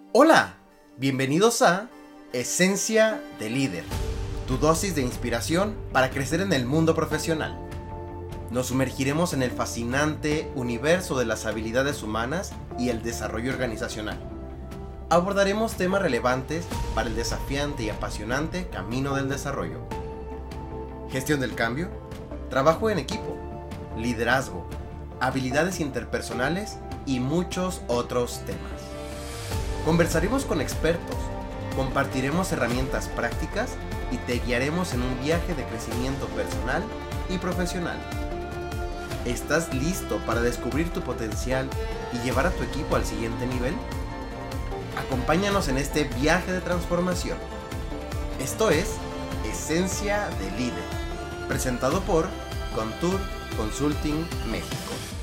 Hola, bienvenidos a Esencia de Líder, tu dosis de inspiración para crecer en el mundo profesional. Nos sumergiremos en el fascinante universo de las habilidades humanas y el desarrollo organizacional. Abordaremos temas relevantes para el desafiante y apasionante camino del desarrollo. Gestión del cambio, trabajo en equipo, liderazgo, habilidades interpersonales y muchos otros temas. Conversaremos con expertos, compartiremos herramientas prácticas y te guiaremos en un viaje de crecimiento personal y profesional. ¿Estás listo para descubrir tu potencial y llevar a tu equipo al siguiente nivel? Acompáñanos en este viaje de transformación. Esto es Esencia de Líder, presentado por Contour Consulting México.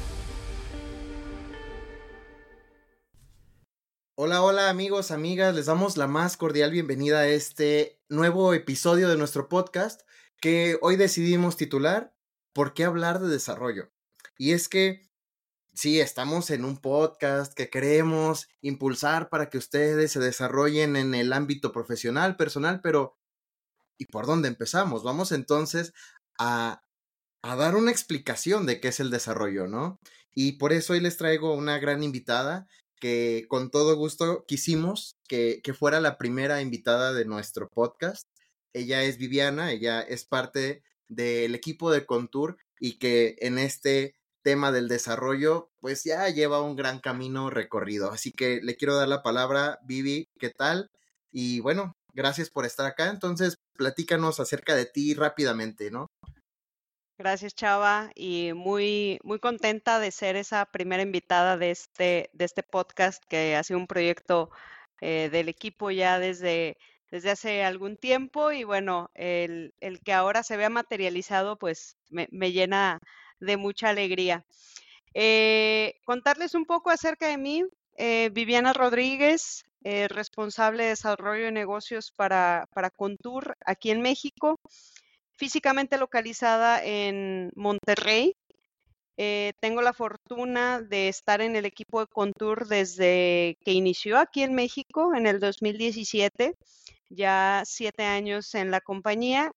Hola amigos, amigas, les damos la más cordial bienvenida a este nuevo episodio de nuestro podcast que hoy decidimos titular ¿Por qué hablar de desarrollo? Y es que sí, estamos en un podcast que queremos impulsar para que ustedes se desarrollen en el ámbito profesional, personal, pero ¿y por dónde empezamos? Vamos entonces a dar una explicación de qué es el desarrollo, ¿no? Y por eso hoy les traigo una gran invitada que con todo gusto quisimos que fuera la primera invitada de nuestro podcast. Ella es Viviana, ella es parte del equipo de Contour y que en este tema del desarrollo pues ya lleva un gran camino recorrido. Así que le quiero dar la palabra, Vivi, ¿qué tal? Y bueno, gracias por estar acá. Entonces, platícanos acerca de ti rápidamente, ¿no? Gracias, Chava, y muy contenta de ser esa primera invitada de este podcast que ha sido un proyecto del equipo ya desde hace algún tiempo y bueno, el que ahora se vea materializado pues me llena de mucha alegría. Contarles un poco acerca de mí, Viviana Rodríguez, responsable de desarrollo de negocios para Contour aquí en México, físicamente localizada en Monterrey. Tengo la fortuna de estar en el equipo de Contour desde que inició aquí en México en el 2017, ya 7 años en la compañía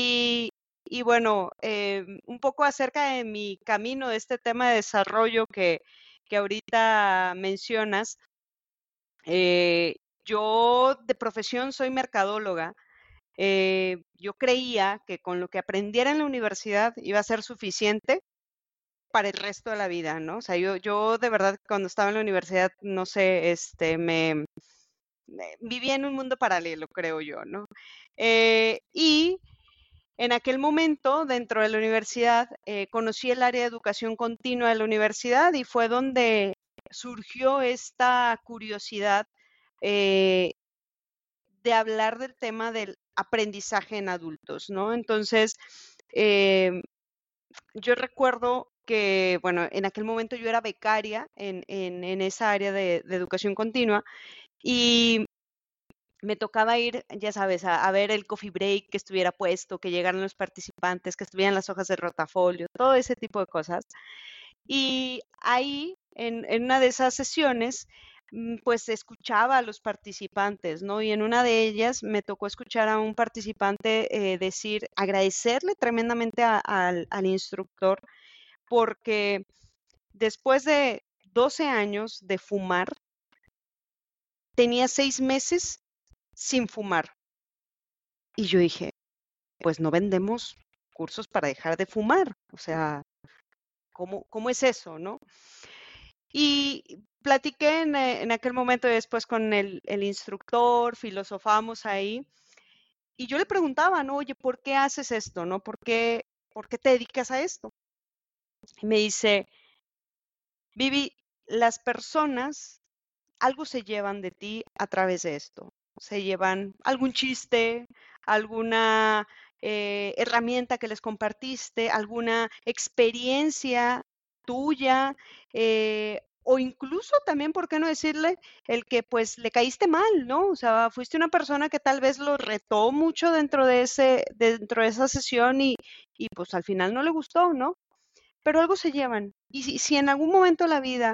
y bueno, un poco acerca de mi camino de este tema de desarrollo que ahorita mencionas. Eh, yo de profesión soy mercadóloga. Yo creía que con lo que aprendiera en la universidad iba a ser suficiente para el resto de la vida, ¿no? O sea, yo de verdad cuando estaba en la universidad, no sé, vivía en un mundo paralelo, creo yo, ¿no? Y en aquel momento, dentro de la universidad, conocí el área de educación continua de la universidad y fue donde surgió esta curiosidad eh, de hablar del tema del aprendizaje en adultos, ¿no? Entonces, em, yo recuerdo que, bueno, en aquel momento yo era becaria en esa área de educación continua y me tocaba ir, ya sabes, a ver el coffee break que estuviera puesto, que llegaran los participantes, que estuvieran las hojas de rotafolio, todo ese tipo de cosas. Y ahí, en una de esas sesiones, pues escuchaba a los participantes, ¿no? Y en una de ellas me tocó escuchar a un participante decir, agradecerle tremendamente al instructor, porque después de 12 años de fumar, tenía 6 meses sin fumar. Y yo dije, pues no vendemos cursos para dejar de fumar. O sea, ¿cómo es eso, no? Y platiqué en aquel momento después con el instructor, filosofamos ahí, y yo le preguntaba, ¿no? Oye, ¿por qué haces esto, no? ¿Por qué te dedicas a esto? Y me dice, Vivi, las personas algo se llevan de ti a través de esto. Se llevan algún chiste, alguna herramienta que les compartiste, alguna experiencia tuya, o incluso también, ¿por qué no decirle el que pues le caíste mal, ¿no? O sea, fuiste una persona que tal vez lo retó mucho dentro de esa sesión y pues al final no le gustó, ¿no? Pero algo se llevan. Y si en algún momento de la vida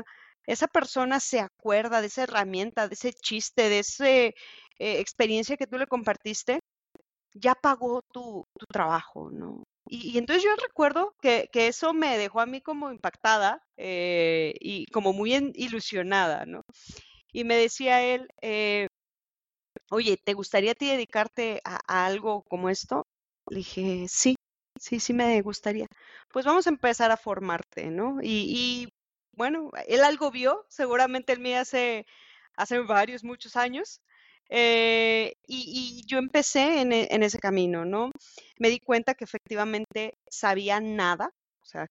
esa persona se acuerda de esa herramienta, de ese chiste, de esa experiencia que tú le compartiste, ya pagó tu trabajo, ¿no? Y entonces yo recuerdo que eso me dejó a mí como impactada y como muy ilusionada, ¿no? Y me decía él, oye, ¿te gustaría a ti dedicarte a algo como esto? Le dije, sí, sí, sí me gustaría. Pues vamos a empezar a formarte, ¿no? Y bueno, él algo vio, seguramente él me hace varios, muchos años, y yo empecé en ese camino, ¿no? Me di cuenta que efectivamente sabía nada, o sea,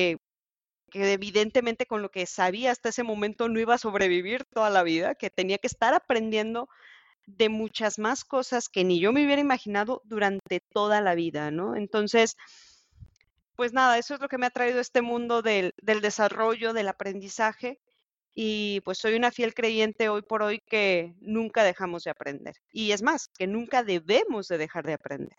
que evidentemente con lo que sabía hasta ese momento no iba a sobrevivir toda la vida, que tenía que estar aprendiendo de muchas más cosas que ni yo me hubiera imaginado durante toda la vida, ¿no? Entonces, pues nada, eso es lo que me ha traído este mundo del desarrollo, del aprendizaje, y pues soy una fiel creyente hoy por hoy que nunca dejamos de aprender. Y es más, que nunca debemos de dejar de aprender.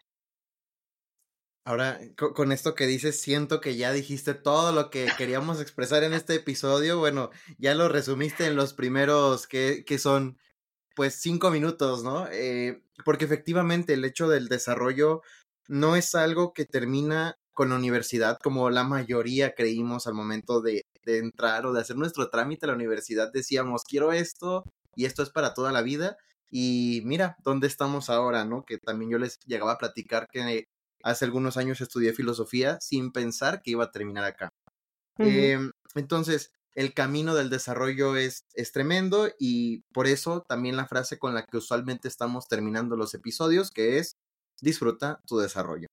Ahora, con esto que dices, siento que ya dijiste todo lo que queríamos expresar en este episodio. Bueno, ya lo resumiste en los primeros que son, pues, 5 minutos, ¿no? Porque efectivamente el hecho del desarrollo no es algo que termina con la universidad, como la mayoría creímos al momento de entrar o de hacer nuestro trámite a la universidad. Decíamos, quiero esto y esto es para toda la vida. Y mira, ¿dónde estamos ahora, no? Que también yo les llegaba a platicar que hace algunos años estudié filosofía sin pensar que iba a terminar acá. Ujú, Entonces, el camino del desarrollo es tremendo y por eso también la frase con la que usualmente estamos terminando los episodios, que es disfruta tu desarrollo.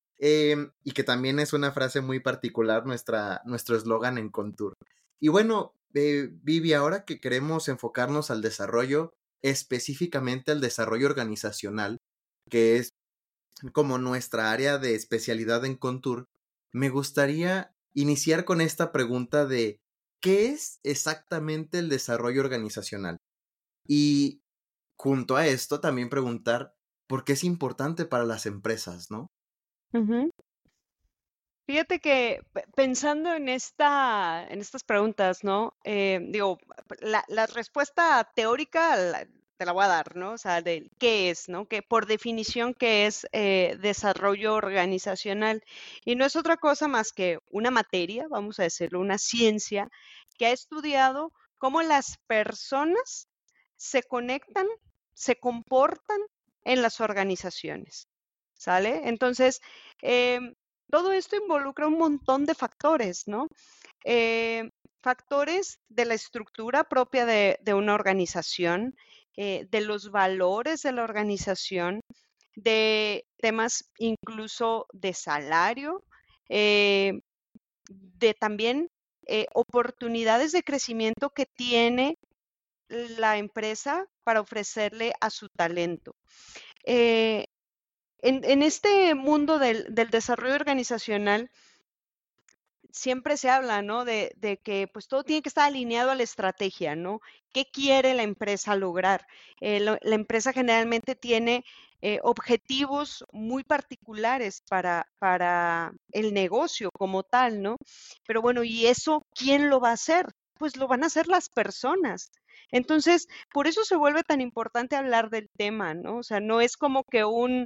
Y que también es una frase muy particular, nuestro eslogan en Contour. Y bueno, Vivi, ahora que queremos enfocarnos al desarrollo, específicamente al desarrollo organizacional, que es como nuestra área de especialidad en Contour, me gustaría iniciar con esta pregunta de ¿qué es exactamente el desarrollo organizacional? Y junto a esto también preguntar por qué es importante para las empresas, ¿no? ujú. Fíjate que pensando en estas preguntas, ¿no? Digo, la respuesta teórica te la voy a dar, ¿no? O sea, de qué es, ¿no? Que por definición, ¿qué es desarrollo organizacional? Y no es otra cosa más que una materia, vamos a decirlo, una ciencia que ha estudiado cómo las personas se conectan, se comportan en las organizaciones, ¿sale? Entonces, em, todo esto involucra un montón de factores, ¿no? Eh, Factores de la estructura propia de una organización, de los valores de la organización, de temas incluso de salario, eh, de también oportunidades de crecimiento que tiene la empresa para ofrecerle a su talento. Eh, en este mundo del desarrollo organizacional, siempre se habla, ¿no? De que pues todo tiene que estar alineado a la estrategia, ¿no? ¿Qué quiere la empresa lograr? La empresa generalmente tiene objetivos muy particulares para el negocio como tal, ¿no? Pero bueno, ¿y eso quién lo va a hacer? Pues lo van a hacer las personas. Entonces, por eso se vuelve tan importante hablar del tema, ¿no? O sea, no es como que un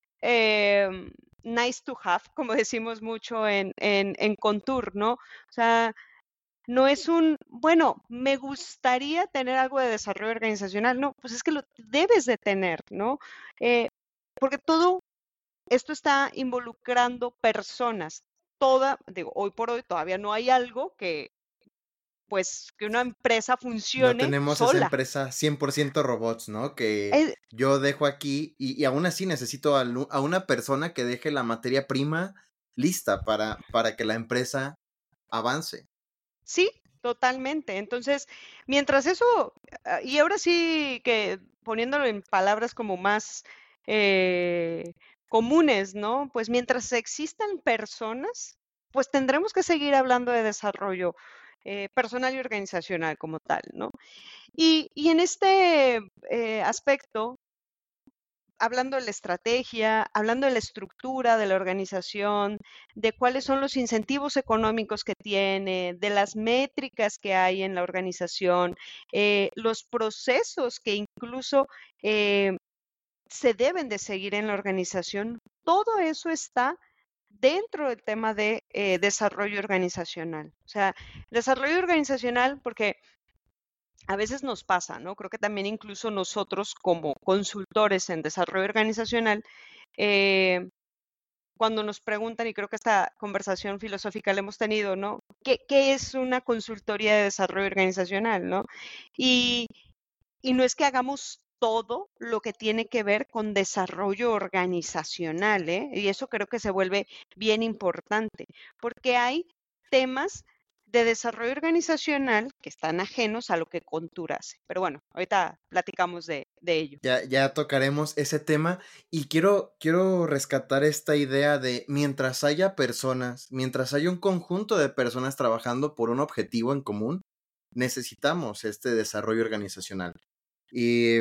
nice to have, como decimos mucho en Contour, ¿no? O sea, no es bueno, me gustaría tener algo de desarrollo organizacional, no, pues es que lo debes de tener, ¿no? Porque todo esto está involucrando personas. Digo, hoy por hoy todavía no hay algo pues, que una empresa No funcione tenemos esa sola. empresa 100% robots, ¿no? Que Eh, yo dejo aquí y aún así necesito a una persona que deje la materia prima lista para que la empresa avance. Sí, totalmente. Entonces, mientras eso, y ahora sí que poniéndolo en palabras como más eh, comunes, ¿no? Pues mientras existan personas, pues tendremos que seguir hablando de desarrollo personal y organizacional como tal, ¿no? Y en este aspecto, hablando de la estrategia, hablando de la estructura de la organización, de cuáles son los incentivos económicos que tiene, de las métricas que hay en la organización, los procesos que incluso se deben de seguir en la organización. Todo eso está dentro del tema de desarrollo organizacional. O sea, desarrollo organizacional, porque a veces nos pasa, ¿no? Creo que también incluso nosotros como consultores en desarrollo organizacional, eh, cuando nos preguntan, y creo que esta conversación filosófica la hemos tenido, ¿no? ¿Qué es una consultoría de desarrollo organizacional, ¿no? Y, y no es que hagamos todo lo que tiene que ver con desarrollo organizacional, ¿eh? Y eso creo que se vuelve bien importante, porque hay temas de desarrollo organizacional que están ajenos a lo que Contour hace. Pero bueno, ahorita platicamos de ello. Ya tocaremos ese tema y quiero rescatar esta idea de mientras haya personas, mientras haya un conjunto de personas trabajando por un objetivo en común, necesitamos este desarrollo organizacional. Y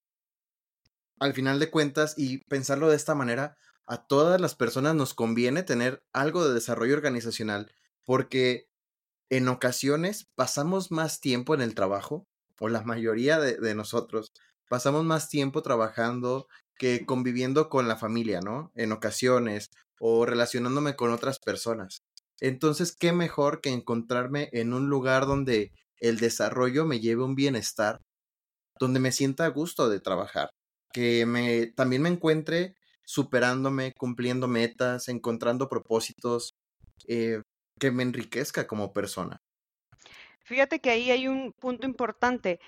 al final de cuentas, y pensarlo de esta manera, a todas las personas nos conviene tener algo de desarrollo organizacional, porque en ocasiones pasamos más tiempo en el trabajo, o la mayoría de nosotros, pasamos más tiempo trabajando que conviviendo con la familia, ¿no? En ocasiones, o relacionándome con otras personas. Entonces, ¿qué mejor que encontrarme en un lugar donde el desarrollo me lleve un bienestar, donde me sienta a gusto de trabajar, también me encuentre superándome, cumpliendo metas, encontrando propósitos, eh, que me enriquezca como persona? Fíjate que ahí hay un punto importante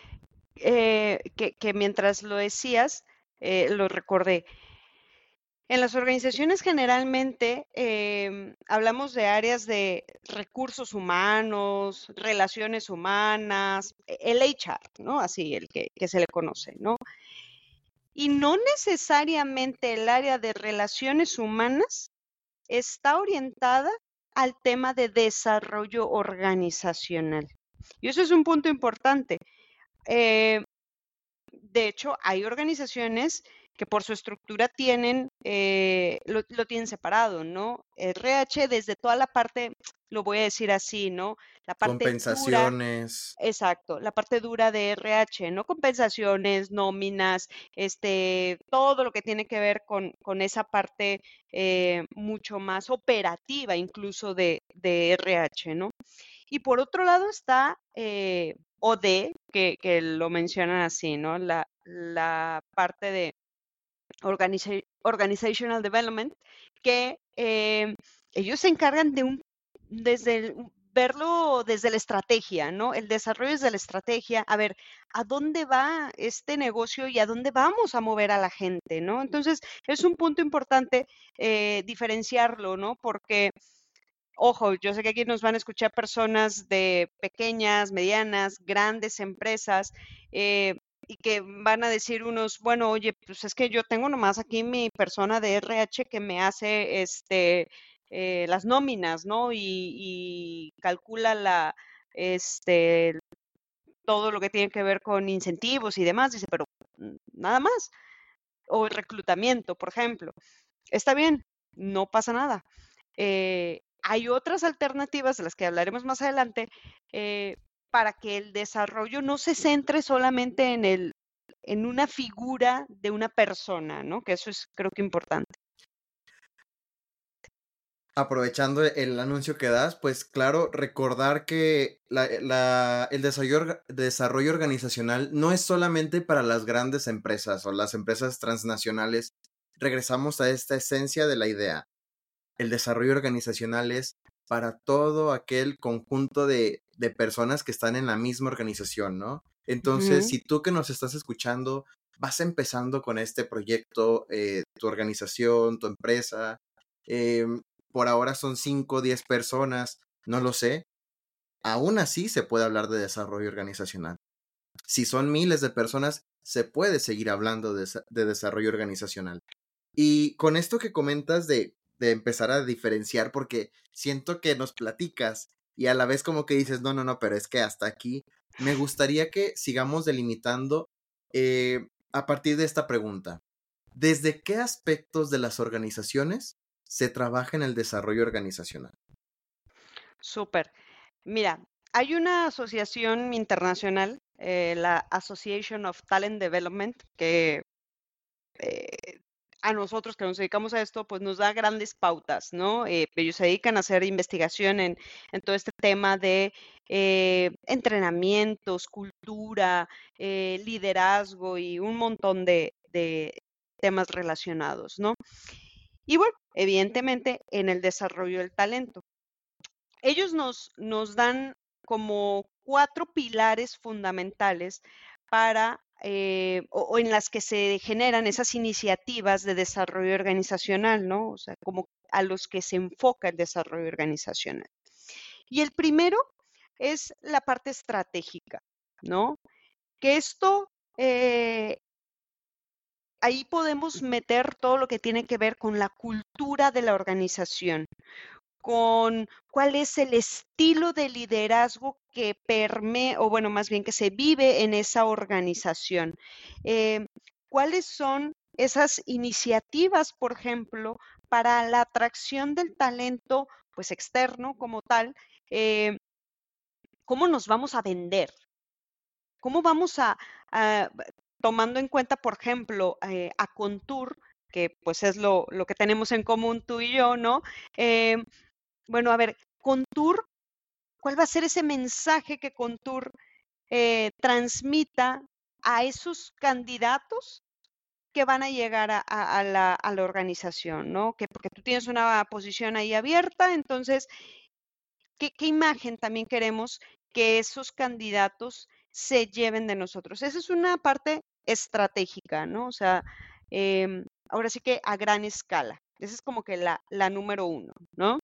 que mientras lo decías, lo recordé. En las organizaciones generalmente hablamos de áreas de recursos humanos, relaciones humanas, el HR, ¿no? Así el que se le conoce, ¿no? Y no necesariamente el área de relaciones humanas está orientada al tema de desarrollo organizacional. Y eso es un punto importante. Eh, de hecho, hay organizaciones que por su estructura tienen, lo tienen separado, ¿no? RH desde toda la parte, lo voy a decir así, ¿no? La parte dura, Compensaciones. exacto, la parte dura de RH, ¿no? Compensaciones, nóminas, todo lo que tiene que ver con esa parte mucho más operativa incluso de RH, ¿no? Y por otro lado está OD, que lo mencionan así, ¿no? La parte de Organizational Development, que ellos se encargan de verlo desde la estrategia, ¿no? El desarrollo desde la estrategia, a ver, ¿a dónde va este negocio y a dónde vamos a mover a la gente, ¿no? Entonces, es un punto importante diferenciarlo, ¿no? Porque ojo, yo sé que aquí nos van a escuchar personas de pequeñas, medianas, grandes empresas, y que van a decir unos, bueno, oye, pues es que yo tengo nomás aquí mi persona de RH que me hace las nóminas, ¿no? Y calcula este, todo lo que tiene que ver con incentivos y demás. Dice, pero nada más. O el reclutamiento, por ejemplo. Está bien, no pasa nada. Hay otras alternativas de las que hablaremos más adelante para que el desarrollo no se centre solamente en una figura de una persona, ¿no? Que eso es creo que importante. Aprovechando el anuncio que das, pues claro, recordar que el desarrollo organizacional no es solamente para las grandes empresas o las empresas transnacionales. Regresamos a esta esencia de la idea. El desarrollo organizacional es para todo aquel conjunto de personas que están en la misma organización, ¿no? Entonces, Ujú. si tú que nos estás escuchando vas empezando con este proyecto, tu organización, tu empresa, eh, por ahora son 5 o 10 personas, no lo sé, aún así se puede hablar de desarrollo organizacional. Si son miles de personas, se puede seguir hablando de desarrollo organizacional. Y con esto que comentas de empezar a diferenciar, porque siento que nos platicas y a la vez como que dices, no, no, no, pero es que hasta aquí, me gustaría que sigamos delimitando a partir de esta pregunta. ¿Desde qué aspectos de las organizaciones se trabaja en el desarrollo organizacional? Súper. Mira, hay una asociación internacional, la Association of Talent Development, que eh, a nosotros que nos dedicamos a esto, pues nos da grandes pautas, ¿no? Ellos se dedican a hacer investigación en todo este tema de entrenamientos, cultura, liderazgo y un montón de temas relacionados, ¿no? Y bueno, evidentemente en el desarrollo del talento. Ellos nos dan como 4 pilares fundamentales para, o en las que se generan esas iniciativas de desarrollo organizacional, ¿no? O sea, como a los que se enfoca el desarrollo organizacional. Y el primero es la parte estratégica, ¿no? Que esto, ahí podemos meter todo lo que tiene que ver con la cultura de la organización, con cuál es el estilo de liderazgo que permea, o bueno, más bien que se vive en esa organización. Eh, ¿Cuáles son esas iniciativas, por ejemplo, para la atracción del talento, pues externo como tal? ¿Cómo nos vamos a vender? ¿Cómo vamos a tomando en cuenta, por ejemplo, a Contour, que pues es lo que tenemos en común tú y yo, ¿no? Eh, bueno, a ver, Contour, ¿cuál va a ser ese mensaje que Contour transmita a esos candidatos que van a llegar a la organización, ¿no? Que porque tú tienes una posición ahí abierta, entonces, ¿qué imagen también queremos que esos candidatos se lleven de nosotros? Esa es una parte estratégica, ¿no? O sea, ahora sí que a gran escala. Esa es como que la número uno, ¿no?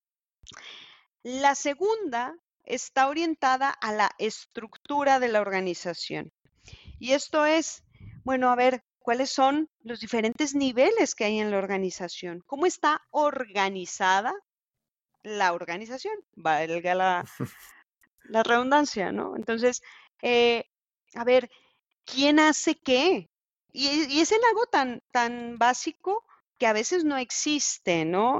La segunda está orientada a la estructura de la organización. Y esto es, bueno, a ver, ¿cuáles son los diferentes niveles que hay en la organización? ¿Cómo está organizada la organización? Valga la redundancia, ¿no? Entonces, eh, a ver, ¿quién hace qué? Y es en algo tan básico que a veces no existe, ¿no?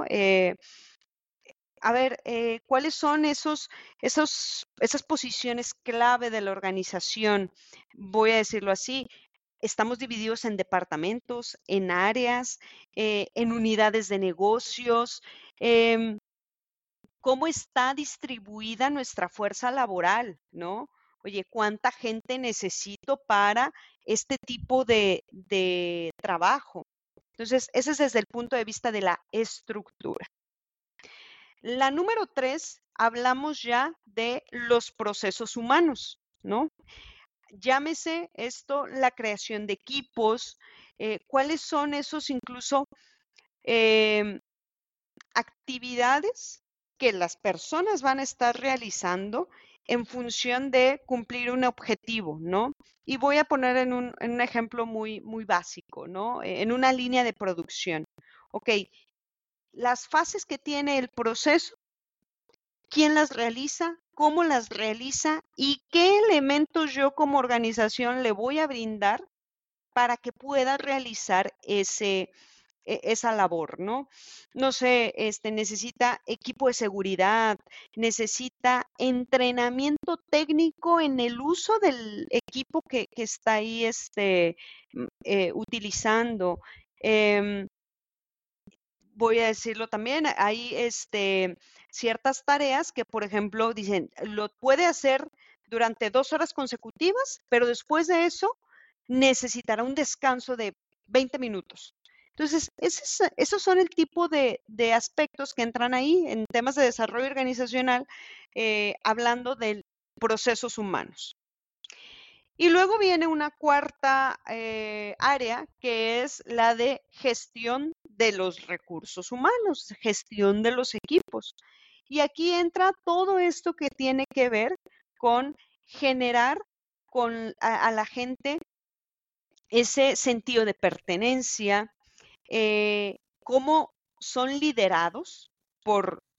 A ver, ¿cuáles son esas posiciones clave de la organización? Voy a decirlo así. Estamos divididos en departamentos, en áreas, en unidades de negocios. em, ¿Cómo está distribuida nuestra fuerza laboral, no? Oye, ¿cuánta gente necesito para este tipo de trabajo? Entonces, ese es desde el punto de vista de la estructura. La número 3, hablamos ya de los procesos humanos, ¿no? Llámese esto la creación de equipos, cuáles son esos incluso em, actividades que las personas van a estar realizando en función de cumplir un objetivo, ¿no? Y voy a poner en un ejemplo muy básico, ¿no? En una línea de producción. Ok, las fases que tiene el proceso, quién las realiza, cómo las realiza y qué elementos yo como organización le voy a brindar para que pueda realizar esa labor, ¿no? No sé, necesita equipo de seguridad, necesita entrenamiento técnico en el uso del equipo que está ahí utilizando. Em, Voy a decirlo también, hay ciertas tareas que, por ejemplo, dicen, lo puede hacer durante 2 horas consecutivas, pero después de eso necesitará un descanso de 20 minutos. Entonces, esos son el tipo de aspectos que entran ahí en temas de desarrollo organizacional, hablando de procesos humanos. Y luego viene una cuarta área que es la de gestión de los recursos humanos, gestión de los equipos. Y aquí entra todo esto que tiene que ver con generar a la gente ese sentido de pertenencia, cómo son liderados por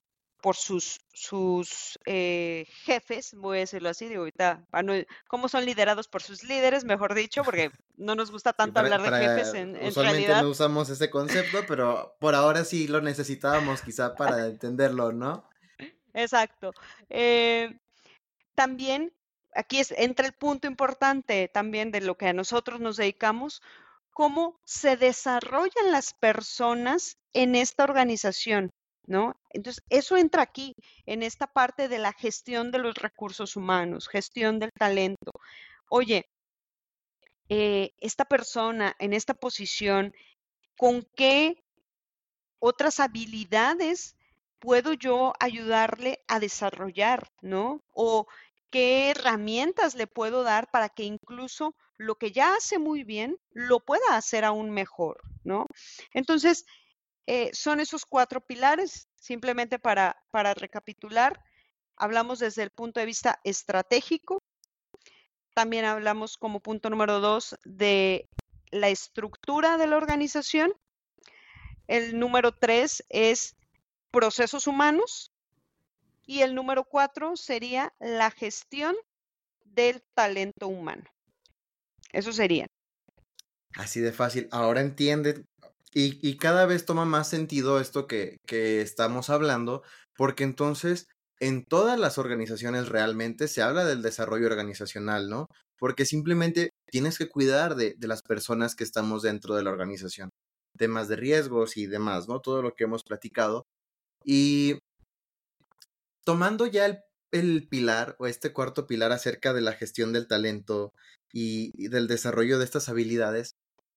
por sus jefes, voy a decirlo así, digo, ahorita, ¿cómo son liderados por sus líderes, mejor dicho? Porque no nos gusta Sí, tanto hablar de jefes en usualmente realidad. no usamos ese concepto, pero por ahora sí lo necesitábamos quizá para entenderlo, ¿no? Exacto. Eh, También aquí entra el punto importante también de lo que a nosotros nos dedicamos, cómo se desarrollan las personas en esta organización, ¿no? Entonces, eso entra aquí, en esta parte de la gestión de los recursos humanos, gestión del talento. Oye, esta persona en esta posición, ¿con qué otras habilidades puedo yo ayudarle a desarrollar, ¿no? O qué herramientas le puedo dar para que incluso lo que ya hace muy bien lo pueda hacer aún mejor, ¿no? Entonces, son esos 4 pilares, simplemente para recapitular. Hablamos desde el punto de vista estratégico, también hablamos como punto número 2 de la estructura de la organización. El número 3 es procesos humanos y el número 4 sería la gestión del talento humano. Eso sería. Así de fácil. Ahora entienden y cada vez toma más sentido esto que estamos hablando, porque entonces en todas las organizaciones realmente se habla del desarrollo organizacional, ¿no? Porque simplemente tienes que cuidar de las personas que estamos dentro de la organización, temas de riesgos y demás, ¿no? Todo lo que hemos platicado. Y tomando ya el pilar o este cuarto pilar acerca de la gestión del talento y del desarrollo de estas habilidades,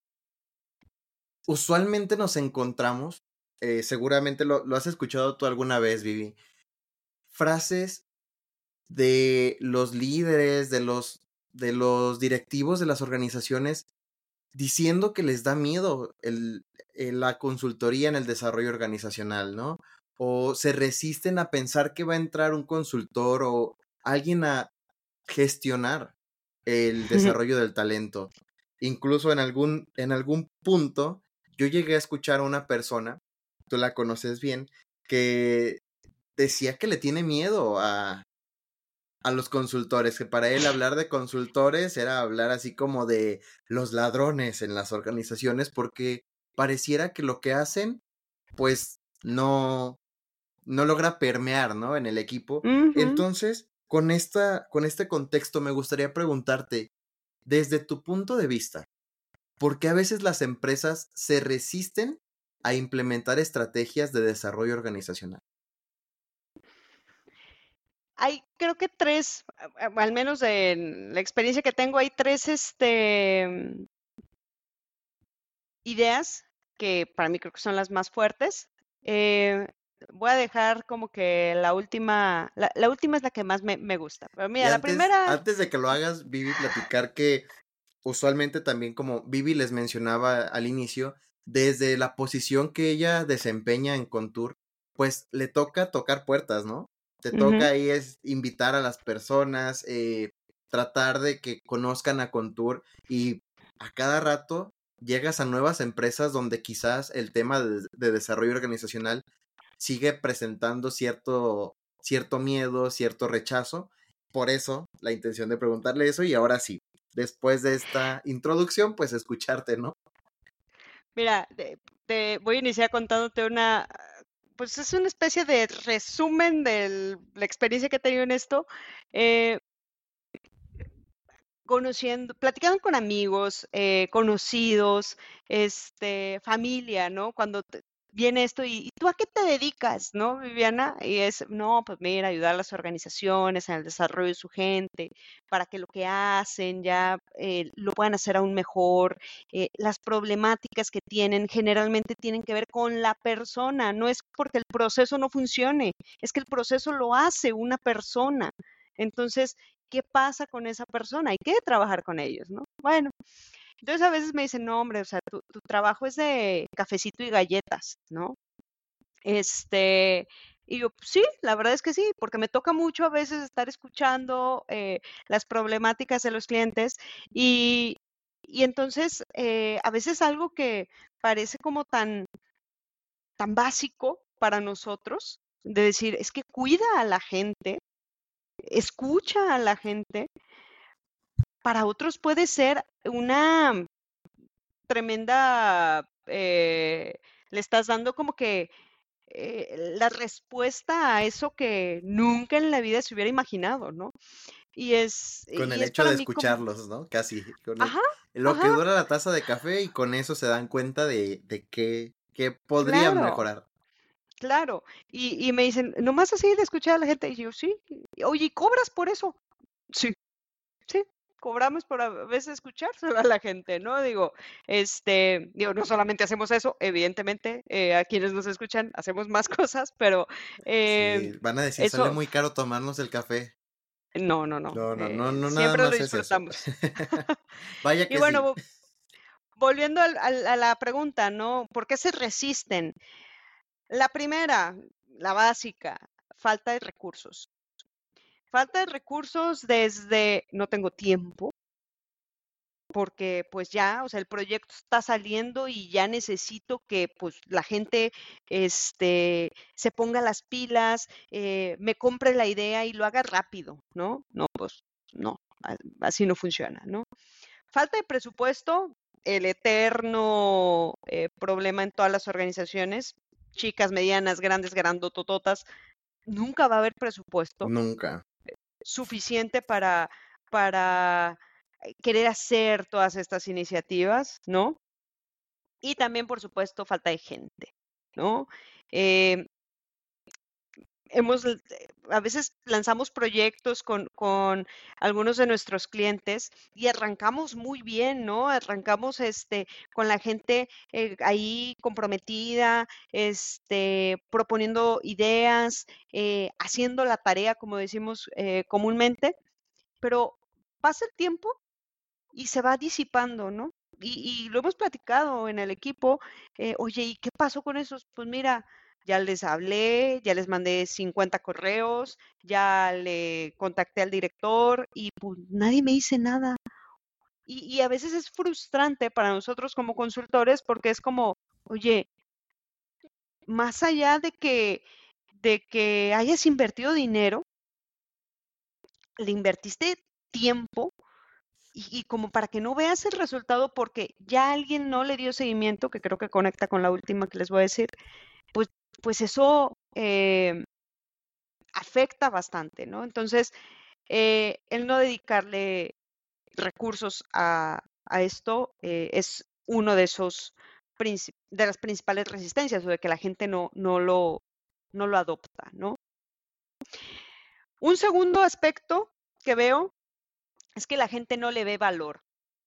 usualmente nos encontramos, seguramente lo has escuchado tú alguna vez, Vivi, frases de los líderes, de los directivos de las organizaciones diciendo que les da miedo la consultoría en el desarrollo organizacional, ¿no? O se resisten a pensar que va a entrar un consultor o alguien a gestionar el desarrollo del talento. Incluso en algún punto, yo llegué a escuchar a una persona, tú la conoces bien, que decía que le tiene miedo a los consultores, que para él hablar de consultores era hablar así como de los ladrones en las organizaciones, porque pareciera que lo que hacen, pues no logra permear, ¿no? En el equipo. Ujú. Entonces, con este contexto, me gustaría preguntarte, desde tu punto de vista, ¿por qué a veces las empresas se resisten a implementar estrategias de desarrollo organizacional? Hay, creo que tres, al menos en la experiencia que tengo, hay tres ideas que para mí creo que son las más fuertes. Eh, Voy a dejar como que la última es la que más me gusta. Pero Y mira, la antes, primera, antes de que lo hagas, Vivi, platicar que usualmente también, como Vivi les mencionaba al inicio, desde la posición que ella desempeña en Contour, pues le toca tocar puertas, ¿no? Te ujú, toca ahí es invitar a las personas, tratar de que conozcan a Contour y a cada rato llegas a nuevas empresas donde quizás el tema de desarrollo organizacional sigue presentando cierto miedo, cierto rechazo. Por eso la intención de preguntarle eso y ahora sí, después de esta introducción, pues escucharte, ¿no? mira, te voy a iniciar contándote pues es una especie de resumen de la experiencia que he tenido en esto. Eh, Conociendo, platicando con amigos, conocidos, familia, ¿no? Cuando viene esto, ¿y tú a qué te dedicas, no, Viviana? Y es, no, pues mira, ayudar a las organizaciones en el desarrollo de su gente, para que lo que hacen ya lo puedan hacer aún mejor. Las problemáticas que tienen generalmente tienen que ver con la persona, no es porque el proceso no funcione, es que el proceso lo hace una persona. Entonces, ¿qué pasa con esa persona? Hay que trabajar con ellos, ¿no? Bueno, entonces a veces me dicen, no, hombre, o sea, tu trabajo es de cafecito y galletas, ¿no? Este, y yo, "Pues sí, la verdad es que sí, porque me toca mucho a veces estar escuchando las problemáticas de los clientes y, y entonces a veces algo que parece como tan básico para nosotros, de decir, es que cuida a la gente, escucha a la gente. Para otros puede ser una tremenda, le estás dando como que la respuesta a eso que nunca en la vida se hubiera imaginado, ¿no? Con el Y es hecho para de mí como, escucharlos, ¿no? Casi. ajá, Lo que ajá, dura la taza de café y con eso se dan cuenta de qué podrían claro, mejorar. claro. Y me dicen, nomás así de escuchar a la gente. Y yo, sí. Oye, ¿y cobras por eso? Sí, sí. Cobramos por a veces escuchárselo a la gente, ¿no? Digo, no solamente hacemos eso, evidentemente, a quienes nos escuchan hacemos más cosas, pero Sí, eh, van a decir, sale eso, muy caro tomarnos el café. no, no, no. No, nada Siempre lo más es eso. disfrutamos. Vaya Y que bueno, sí. volviendo a la pregunta, ¿no? ¿Por qué se resisten? La primera, la básica, falta de recursos. Falta de recursos desde no tengo tiempo, porque pues ya, o sea, el proyecto está saliendo y ya necesito que pues la gente se ponga las pilas, me compre la idea y lo haga rápido, ¿no? No, pues no, así no funciona, ¿no? Falta de presupuesto, el eterno problema en todas las organizaciones, chicas, medianas, grandes, grandotototas, nunca va a haber presupuesto Nunca. suficiente para querer hacer todas estas iniciativas, ¿no? Y también, por supuesto, falta de gente, ¿no? Eh, a veces lanzamos proyectos con algunos de nuestros clientes y arrancamos muy bien, ¿no? Arrancamos con la gente ahí comprometida, proponiendo ideas, haciendo la tarea, como decimos comúnmente, pero pasa el tiempo y se va disipando, ¿no? Y lo hemos platicado en el equipo, oye, ¿y qué pasó con esos? Pues mira, ya les hablé, ya les mandé 50 correos, ya le contacté al director y pues nadie me dice nada. Y a veces es frustrante para nosotros como consultores porque es como, oye, más allá de que hayas invertido dinero, le invertiste tiempo y como para que no veas el resultado porque ya alguien no le dio seguimiento, que creo que conecta con la última que les voy a decir, pues, pues eso afecta bastante, ¿no? Entonces, el no dedicarle recursos a esto es uno de esos de las principales resistencias o de que la gente no lo adopta, ¿no? Un segundo aspecto que veo es que la gente no le ve valor.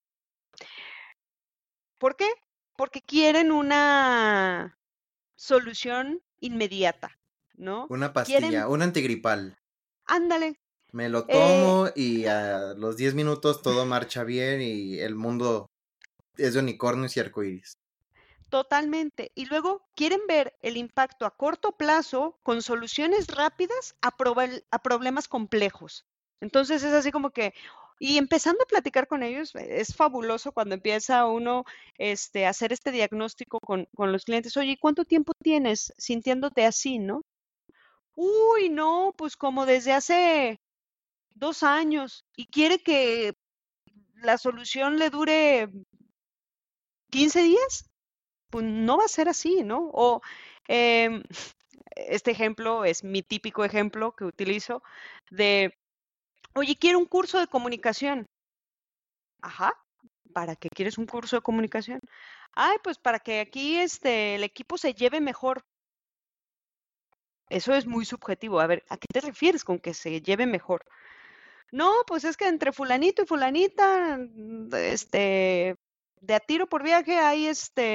¿Por qué? Porque quieren una solución inmediata, ¿no? Una Quieren, pastilla, un antigripal. ándale, Me lo eh, tomo y a los 10 minutos todo marcha bien y el mundo es de unicornios y arcoíris. totalmente. Y luego quieren ver el impacto a corto plazo con soluciones rápidas a problemas complejos. Entonces es así como que, y empezando a platicar con ellos, es fabuloso cuando empieza uno a hacer este diagnóstico con los clientes. Oye, ¿y cuánto tiempo tienes sintiéndote así, no? Uy, no, pues como desde hace 2 años y quiere que la solución le dure 15 días, pues no va a ser así, ¿no? O em, este ejemplo es mi típico ejemplo que utilizo de, oye, quiero un curso de comunicación. Ajá, ¿para qué quieres un curso de comunicación? Ay, pues para que aquí el equipo se lleve mejor. Eso es muy subjetivo. A ver, ¿a qué te refieres con que se lleve mejor? No, pues es que entre fulanito y fulanita, de a tiro por viaje hay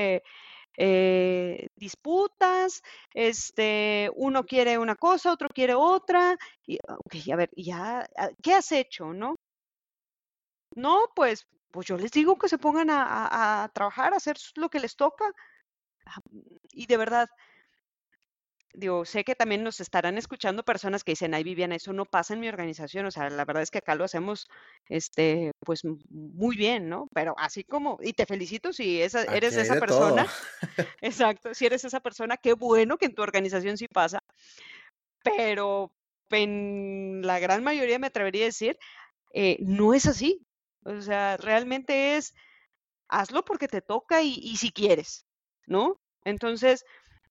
disputas, uno quiere una cosa, otro quiere otra, y ok, a ver, y ya, ¿qué has hecho, no? No, pues yo les digo que se pongan a trabajar, a hacer lo que les toca, y de verdad, digo, sé que también nos estarán escuchando personas que dicen, ay, Viviana, eso no pasa en mi organización. O sea, la verdad es que acá lo hacemos, pues muy bien, ¿no? Pero así como, y te felicito si Aquí eres hay esa de todo. persona, exacto, si eres esa persona, qué bueno que en tu organización sí pasa. pero en la gran mayoría me atrevería a decir, no es así. O sea, realmente es, hazlo porque te toca y si quieres, ¿no? Entonces,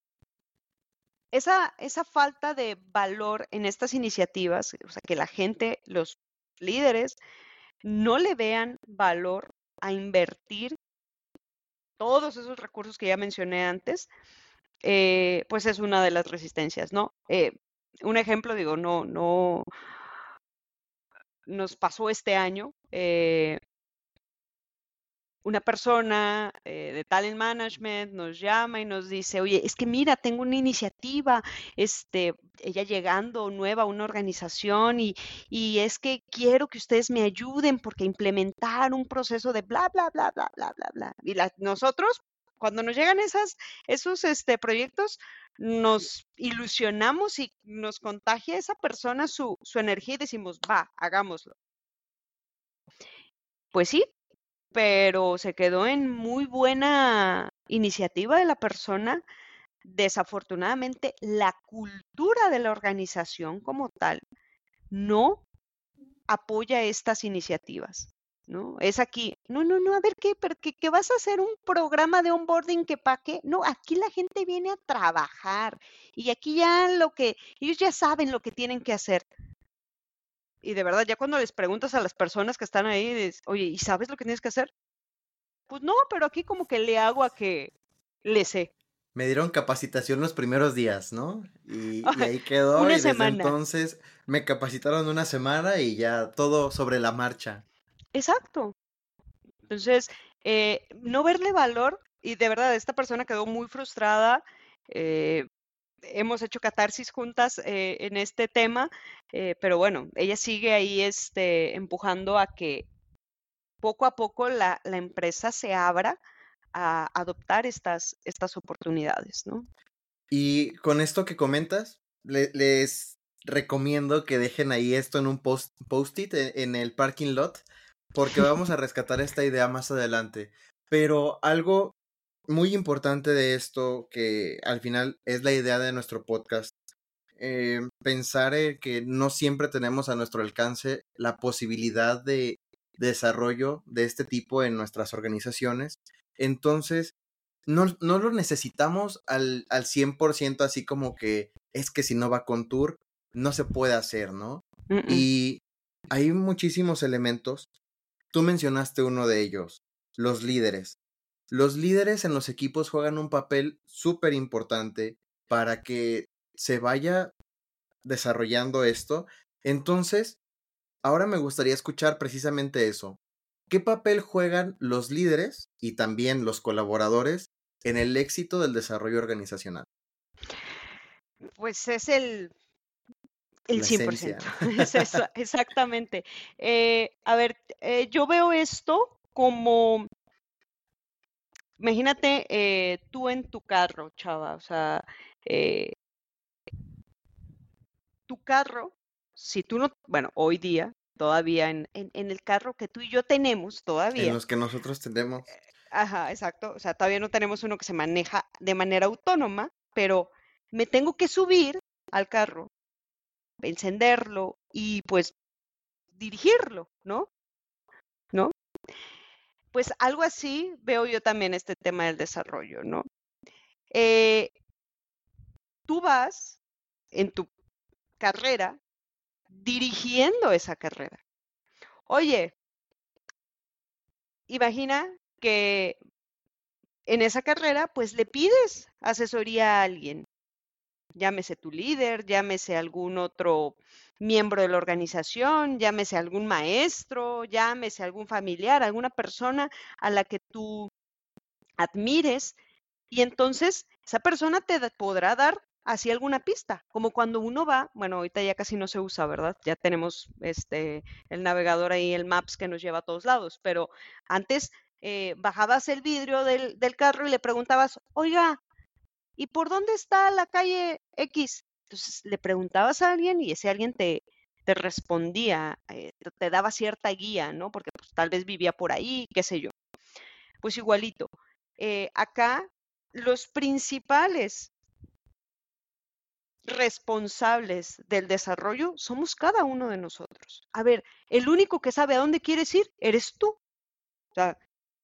esa falta de valor en estas iniciativas, o sea, que la gente, los líderes, no le vean valor a invertir todos esos recursos que ya mencioné antes, pues es una de las resistencias, ¿no? Un ejemplo, digo, no nos pasó este año. Una persona de talent management nos llama y nos dice, oye, es que mira, tengo una iniciativa, ella llegando nueva a una organización y es que quiero que ustedes me ayuden porque implementar un proceso de bla, bla, bla, bla, bla, bla, bla. Y nosotros, cuando nos llegan esos proyectos, nos ilusionamos y nos contagia esa persona su energía y decimos, va, hagámoslo. Pues sí, pero se quedó en muy buena iniciativa de la persona. Desafortunadamente, la cultura de la organización como tal no apoya estas iniciativas, ¿no? Es aquí, no, a ver qué, pero que vas a hacer un programa de onboarding que para qué. No, aquí la gente viene a trabajar y aquí ya ellos ya saben lo que tienen que hacer. Y de verdad, ya cuando les preguntas a las personas que están ahí, oye, ¿y sabes lo que tienes que hacer? Pues no, pero aquí como que le hago a que le sé. Me dieron capacitación los primeros días, ¿no? Y ahí quedó Una y desde semana. entonces me capacitaron una semana y ya todo sobre la marcha. Exacto. Entonces, no verle valor, y de verdad, esta persona quedó muy frustrada. Hemos hecho catarsis juntas en este tema, pero bueno, ella sigue ahí empujando a que poco a poco la empresa se abra a adoptar estas oportunidades, ¿no? Y con esto que comentas, les recomiendo que dejen ahí esto en un post-it en el parking lot, porque vamos a rescatar esta idea más adelante. Pero algo muy importante de esto, que al final es la idea de nuestro podcast, pensar que no siempre tenemos a nuestro alcance la posibilidad de desarrollo de este tipo en nuestras organizaciones. Entonces, no lo necesitamos al 100% así como que es que si no va con tour, no se puede hacer, ¿no? Mm, mm. Y hay muchísimos elementos. Tú mencionaste uno de ellos, los líderes. Los líderes en los equipos juegan un papel súper importante para que se vaya desarrollando esto. Entonces, ahora me gustaría escuchar precisamente eso. ¿Qué papel juegan los líderes y también los colaboradores en el éxito del desarrollo organizacional? Pues es el La 100%. esencia. Es eso, exactamente. A ver, yo veo esto como, imagínate tú en tu carro, chava, o sea, eh, tu carro, si tú no, bueno, hoy día, todavía en el carro que tú y yo tenemos En todavía, los que nosotros tenemos. ajá, exacto, o sea, todavía no tenemos uno que se maneja de manera autónoma, pero me tengo que subir al carro, encenderlo y pues dirigirlo, ¿no? ¿No? Pues algo así veo yo también este tema del desarrollo, ¿no? Eh, tú vas en tu carrera dirigiendo esa carrera. Oye, imagina que en esa carrera, pues le pides asesoría a alguien, llámese tu líder, llámese algún otro miembro de la organización, llámese algún maestro, llámese algún familiar, alguna persona a la que tú admires. Y entonces esa persona podrá dar así alguna pista, como cuando uno va, bueno, ahorita ya casi no se usa, ¿verdad? Ya tenemos el navegador ahí, el Maps que nos lleva a todos lados, pero antes bajabas el vidrio del carro y le preguntabas, oiga, ¿y por dónde está la calle X? Entonces le preguntabas a alguien y ese alguien te respondía, te daba cierta guía, ¿no? Porque pues, tal vez vivía por ahí, qué sé yo. Pues igualito. Acá los principales responsables del desarrollo somos cada uno de nosotros. A ver, el único que sabe a dónde quieres ir eres tú. O sea,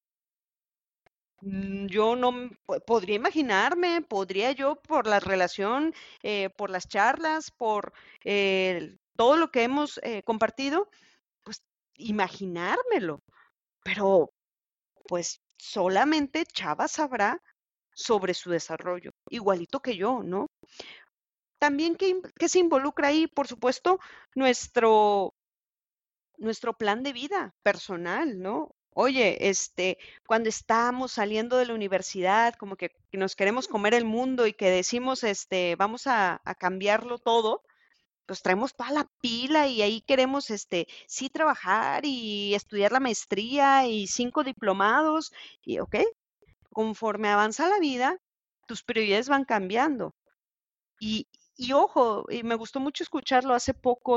yo no podría imaginarme, podría yo por la relación, por las charlas, por todo lo que hemos compartido, pues imaginármelo, pero pues solamente Chava sabrá sobre su desarrollo, igualito que yo, ¿no? También, ¿qué se involucra ahí? Por supuesto, nuestro, nuestro plan de vida personal, ¿no? Oye, cuando estamos saliendo de la universidad, como que nos queremos comer el mundo y que decimos, vamos a cambiarlo todo, pues traemos toda la pila y ahí queremos, sí trabajar y estudiar la maestría y 5 diplomados y, ¿ok? Conforme avanza la vida, tus prioridades van cambiando. Y, y ojo, y me gustó mucho escucharlo hace poco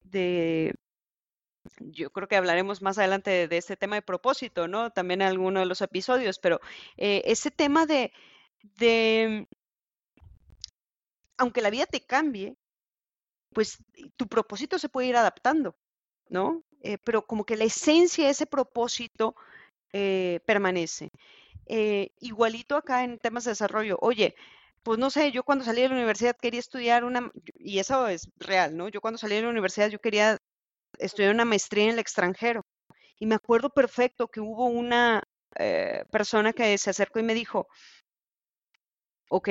yo creo que hablaremos más adelante de este tema de propósito, ¿no? También en alguno de los episodios, pero ese tema de, aunque la vida te cambie, pues tu propósito se puede ir adaptando, ¿no? Pero como que la esencia de ese propósito permanece. Igualito acá en temas de desarrollo. Oye, pues no sé, yo cuando salí de la universidad quería estudiar y eso es real, ¿no? Yo cuando salí de la universidad yo quería estudiar una maestría en el extranjero. Y me acuerdo perfecto que hubo una persona que se acercó y me dijo, ok,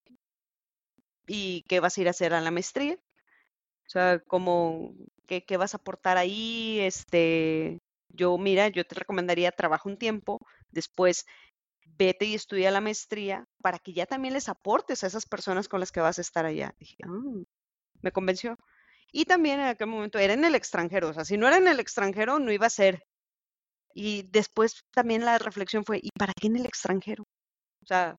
¿y qué vas a ir a hacer a la maestría? O sea, como, ¿qué vas a aportar ahí? Mira, yo te recomendaría trabaja un tiempo, después vete y estudia la maestría para que ya también les aportes a esas personas con las que vas a estar allá. Dije, me convenció. Y también en aquel momento era en el extranjero, o sea, si no era en el extranjero, no iba a ser. Y después también la reflexión fue, ¿y para qué en el extranjero? O sea,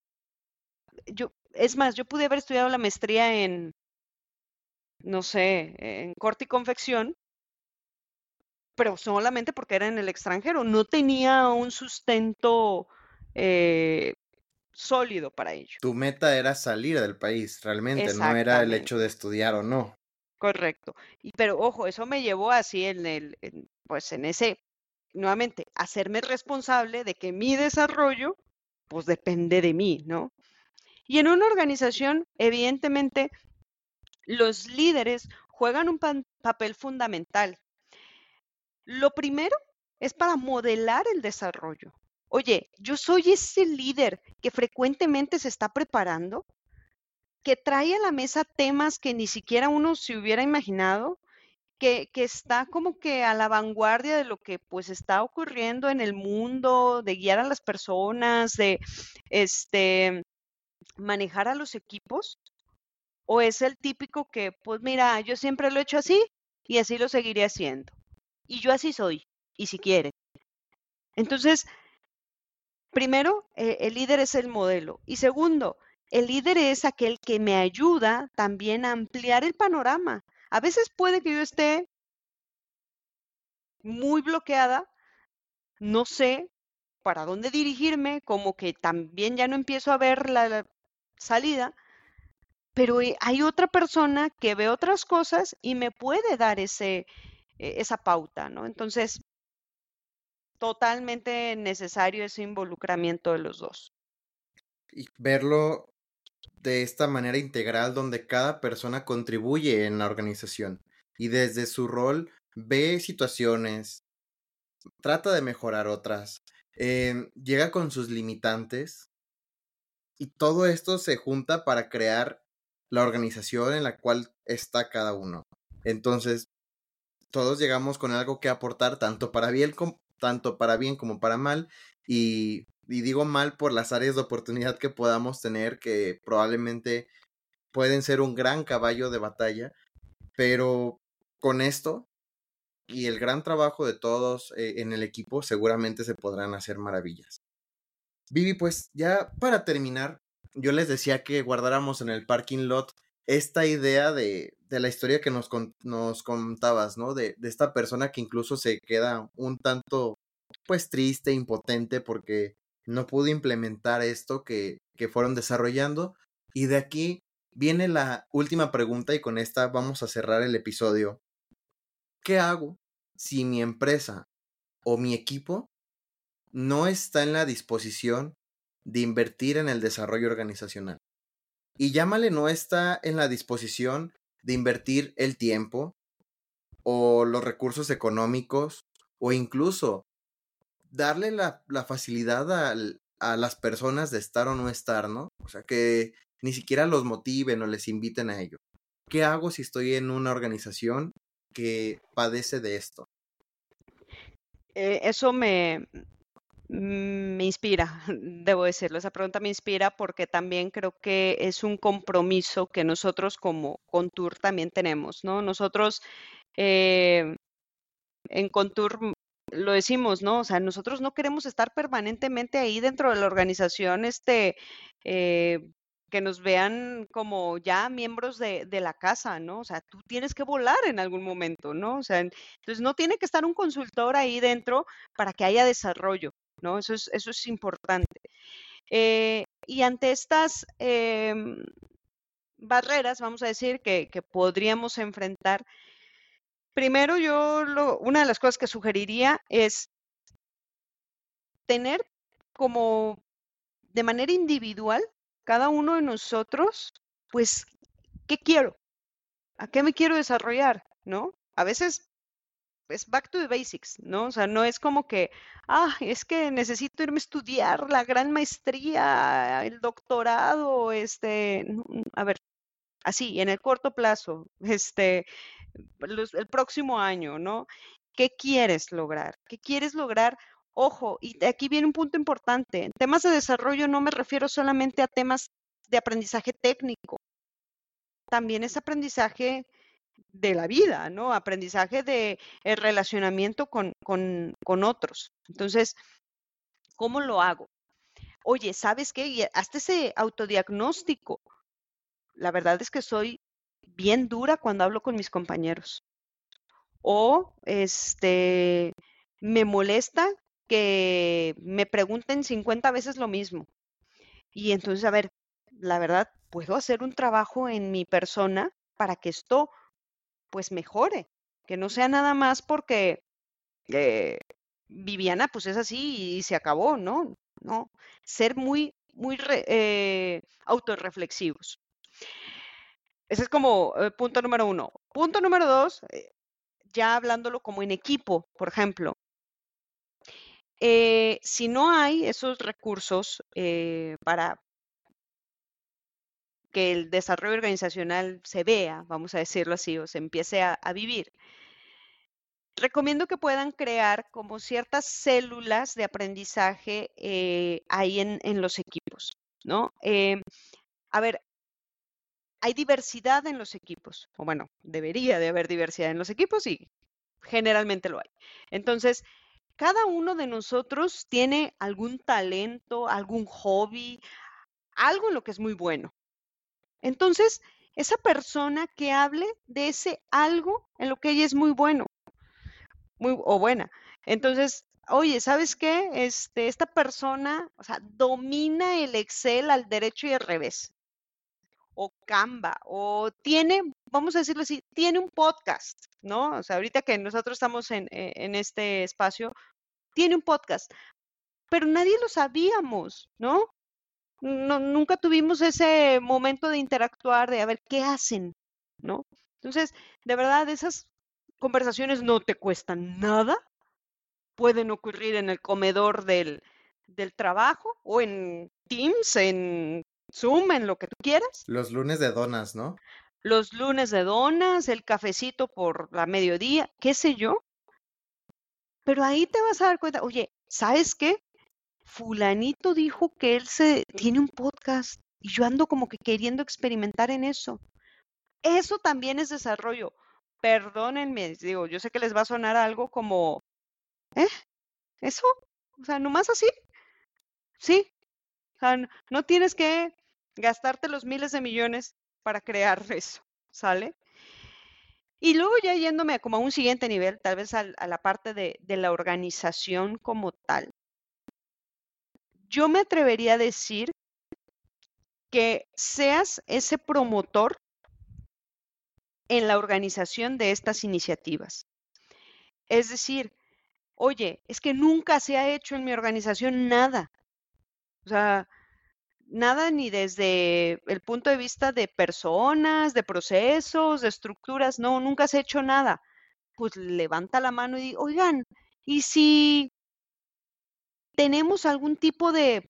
es más, yo pude haber estudiado la maestría en, no sé, en corte y confección, pero solamente porque era en el extranjero, no tenía un sustento eh, sólido para ello. Tu meta era salir del país, realmente, no era el hecho Exactamente, de estudiar o no. correcto. Pero ojo, eso me llevó así pues en ese, nuevamente, hacerme responsable de que mi desarrollo, pues depende de mí, ¿no? Y en una organización, evidentemente, los líderes juegan un papel fundamental. Lo primero es para modelar el desarrollo. Oye, yo soy ese líder que frecuentemente se está preparando, que trae a la mesa temas que ni siquiera uno se hubiera imaginado, que está como que a la vanguardia de lo que pues está ocurriendo en el mundo, de guiar a las personas, de este manejar a los equipos, o es el típico que, pues mira, yo siempre lo he hecho así y así lo seguiré haciendo. Y yo así soy, y si quiere. Entonces, primero, el líder es el modelo. Y segundo, el líder es aquel que me ayuda también a ampliar el panorama. A veces puede que yo esté muy bloqueada, no sé para dónde dirigirme, como que también ya no empiezo a ver la salida, pero hay otra persona que ve otras cosas y me puede dar esa pauta, ¿no? Entonces, totalmente necesario ese involucramiento de los dos. Y verlo de esta manera integral donde cada persona contribuye en la organización y desde su rol ve situaciones, trata de mejorar otras, llega con sus limitantes y todo esto se junta para crear la organización en la cual está cada uno. Entonces, todos llegamos con algo que aportar tanto para bien como para mal y digo mal por las áreas de oportunidad que podamos tener que probablemente pueden ser un gran caballo de batalla, pero con esto y el gran trabajo de todos en el equipo seguramente se podrán hacer maravillas. Vivi, pues ya para terminar, yo les decía que guardáramos en el parking lot esta idea de la historia que nos contabas, ¿no? De esta persona que incluso se queda un tanto, pues triste, impotente, porque no pudo implementar esto que fueron desarrollando. Y de aquí viene la última pregunta y con esta vamos a cerrar el episodio. ¿Qué hago si mi empresa o mi equipo no está en la disposición de invertir en el desarrollo organizacional? Y llámale, no está en la disposición de invertir el tiempo o los recursos económicos o incluso darle la facilidad a las personas de estar o no estar, ¿no? O sea, que ni siquiera los motiven o les inviten a ello. ¿Qué hago si estoy en una organización que padece de esto? Eso me inspira, debo decirlo. Esa pregunta me inspira porque también creo que es un compromiso que nosotros como Contour también tenemos, ¿no? Nosotros eh, en Contour lo decimos, ¿no? O sea, nosotros no queremos estar permanentemente ahí dentro de la organización, eh, que nos vean como ya miembros de la casa, ¿no? O sea, tú tienes que volar en algún momento, ¿no? O sea, entonces no tiene que estar un consultor ahí dentro para que haya desarrollo, ¿no? Eso es importante. Y ante estas barreras, vamos a decir, que podríamos enfrentar, primero una de las cosas que sugeriría es tener como de manera individual, cada uno de nosotros, pues, ¿qué quiero? ¿A qué me quiero desarrollar? ¿No? A veces es back to the basics, ¿no? O sea, no es como que, es que necesito irme a estudiar la gran maestría, el doctorado, a ver, así, en el corto plazo, el próximo año, ¿no? ¿Qué quieres lograr? ¿Qué quieres lograr? Ojo, y aquí viene un punto importante. En temas de desarrollo no me refiero solamente a temas de aprendizaje técnico, también es aprendizaje de la vida, ¿no? Aprendizaje de el relacionamiento con otros. Entonces, ¿cómo lo hago? Oye, ¿sabes qué? Y hasta ese autodiagnóstico. La verdad es que soy bien dura cuando hablo con mis compañeros. O me molesta que me pregunten 50 veces lo mismo. Y entonces, a ver, la verdad, puedo hacer un trabajo en mi persona para que esto pues mejore, que no sea nada más porque eh, Viviana pues es así y se acabó, ¿no? No, ser muy autorreflexivos. Ese es como punto número uno. Punto número dos, ya hablándolo como en equipo, por ejemplo, si no hay esos recursos para que el desarrollo organizacional se vea, vamos a decirlo así, o se empiece a vivir, recomiendo que puedan crear como ciertas células de aprendizaje ahí en los equipos, ¿no? A ver, hay diversidad en los equipos, o bueno, debería de haber diversidad en los equipos y generalmente lo hay. Entonces, cada uno de nosotros tiene algún talento, algún hobby, algo en lo que es muy bueno. Entonces, esa persona que hable de ese algo en lo que ella es muy bueno, muy o buena. Entonces, oye, ¿sabes qué? Esta persona, o sea, domina el Excel al derecho y al revés, o Canva, o tiene, vamos a decirlo así, tiene un podcast, ¿no? O sea, ahorita que nosotros estamos en este espacio, tiene un podcast, pero nadie lo sabíamos, ¿no? No, nunca tuvimos ese momento de interactuar, de a ver qué hacen, ¿no? Entonces, de verdad, esas conversaciones no te cuestan nada, pueden ocurrir en el comedor del trabajo o en Teams, en Zoom, en lo que tú quieras. Los lunes de donas, ¿no? Los lunes de donas, el cafecito por la mediodía, qué sé yo. Pero ahí te vas a dar cuenta, oye, ¿sabes qué? Fulanito dijo que él se tiene un podcast y yo ando como que queriendo experimentar en eso. Eso también es desarrollo. Perdónenme, digo, yo sé que les va a sonar algo como, ¿eh? ¿Eso? O sea, nomás así, sí. O sea, no tienes que gastarte los miles de millones para crear eso, ¿sale? Y luego ya yéndome como a un siguiente nivel, tal vez a la parte de la organización como tal. Yo me atrevería a decir que seas ese promotor en la organización de estas iniciativas. Es decir, oye, es que nunca se ha hecho en mi organización nada. O sea, nada ni desde el punto de vista de personas, de procesos, de estructuras, no, nunca se ha hecho nada. Pues levanta la mano y di, oigan, ¿y si tenemos algún tipo de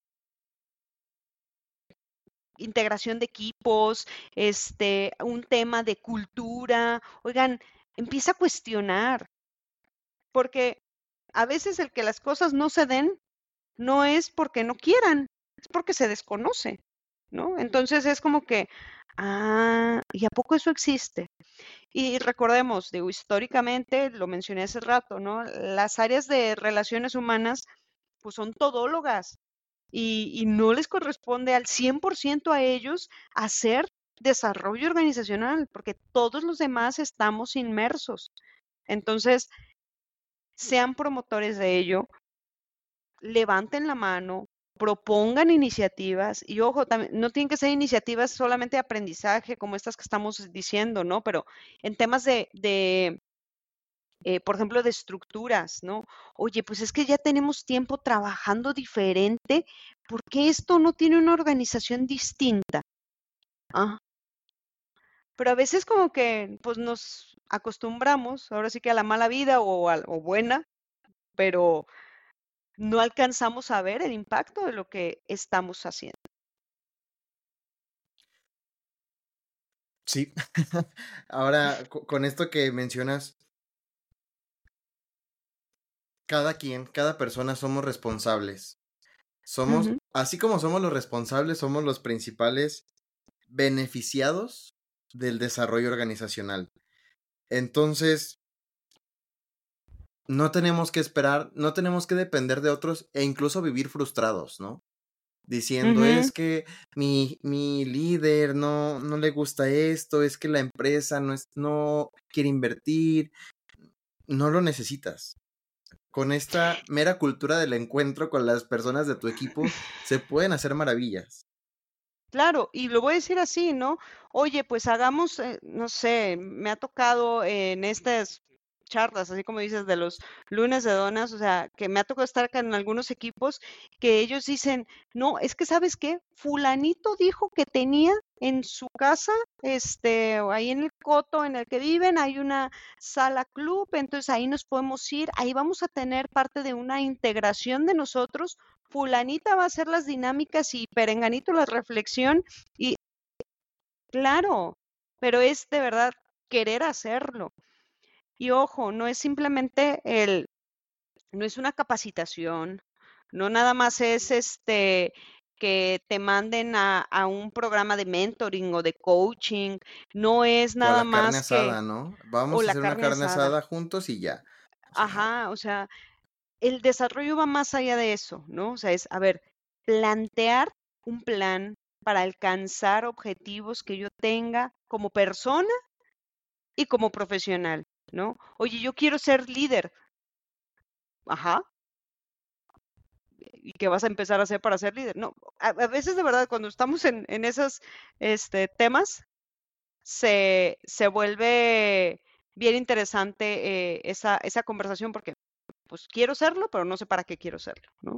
integración de equipos, un tema de cultura? Oigan, empieza a cuestionar, porque a veces el que las cosas no se den no es porque no quieran, es porque se desconoce, ¿no? Entonces es como que, ¿y a poco eso existe? Y recordemos, digo, históricamente, lo mencioné hace rato, ¿no? Las áreas de relaciones humanas, pues son todólogas y no les corresponde al 100% a ellos hacer desarrollo organizacional, porque todos los demás estamos inmersos. Entonces, sean promotores de ello, levanten la mano, propongan iniciativas y ojo, también, no tienen que ser iniciativas solamente de aprendizaje como estas que estamos diciendo, ¿no? Pero en temas por ejemplo, de estructuras, ¿no? Oye, pues es que ya tenemos tiempo trabajando diferente, ¿por qué esto no tiene una organización distinta? Ah, pero a veces como que pues nos acostumbramos, ahora sí que a la mala vida o buena, pero no alcanzamos a ver el impacto de lo que estamos haciendo. Sí. Ahora, con esto que mencionas, cada persona somos responsables. Somos, Ujú. así como somos los responsables, somos los principales beneficiados del desarrollo organizacional. Entonces, no tenemos que esperar, no tenemos que depender de otros e incluso vivir frustrados, ¿no? Diciendo, Ujú. es que mi líder no le gusta esto, es que la empresa no quiere invertir, no lo necesitas. Con esta mera cultura del encuentro con las personas de tu equipo, se pueden hacer maravillas. Claro, y lo voy a decir así, ¿no? Oye, pues hagamos, no sé, me ha tocado en estas charlas, así como dices, de los lunes de donas, o sea, que me ha tocado estar acá en algunos equipos que ellos dicen, no, es que ¿sabes qué? Fulanito dijo que tenía en su casa, o ahí en el coto en el que viven, hay una sala club, entonces ahí nos podemos ir, ahí vamos a tener parte de una integración de nosotros. Fulanita va a hacer las dinámicas y perenganito la reflexión y claro, pero es de verdad querer hacerlo. Y ojo, no es simplemente no es una capacitación, no nada más es que te manden a un programa de mentoring o de coaching, no es O a nada la carne más que, asada, ¿no? o Vamos a la hacer una carne carne asada. asada juntos y ya. O sea, Ajá, o sea, el desarrollo va más allá de eso, ¿no? O sea, es, a ver, plantear un plan para alcanzar objetivos que yo tenga como persona y como profesional, ¿no? Oye, yo quiero ser líder. Ajá. ¿Y qué vas a empezar a hacer para ser líder? No, a veces de verdad cuando estamos en esos temas se vuelve bien interesante esa conversación porque pues quiero serlo, pero no sé para qué quiero serlo, ¿no?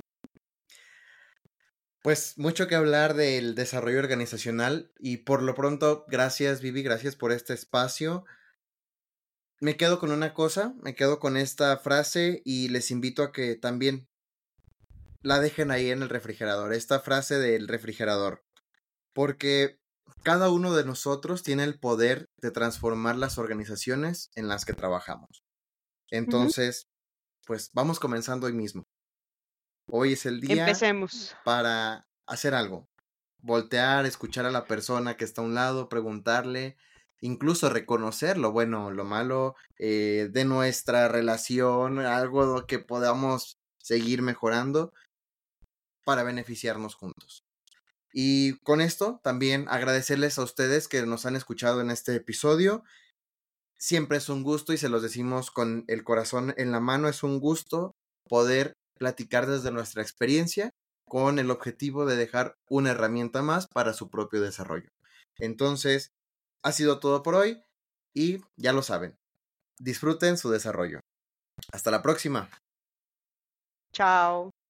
pues mucho que hablar del desarrollo organizacional y por lo pronto, gracias Vivi, gracias por este espacio. Me quedo con una cosa, me quedo con esta frase y les invito a que también la dejen ahí en el refrigerador, esta frase del refrigerador, porque cada uno de nosotros tiene el poder de transformar las organizaciones en las que trabajamos. Ujú. Entonces, pues vamos comenzando hoy mismo. Hoy es el día Empecemos. para hacer algo. Voltear, escuchar a la persona que está a un lado, preguntarle, incluso reconocer lo bueno, lo malo de nuestra relación, algo que podamos seguir mejorando para beneficiarnos juntos. Y con esto también agradecerles a ustedes que nos han escuchado en este episodio. Siempre es un gusto y se los decimos con el corazón en la mano, es un gusto poder platicar desde nuestra experiencia con el objetivo de dejar una herramienta más para su propio desarrollo. Entonces, ha sido todo por hoy y ya lo saben, disfruten su desarrollo. Hasta la próxima. Chao.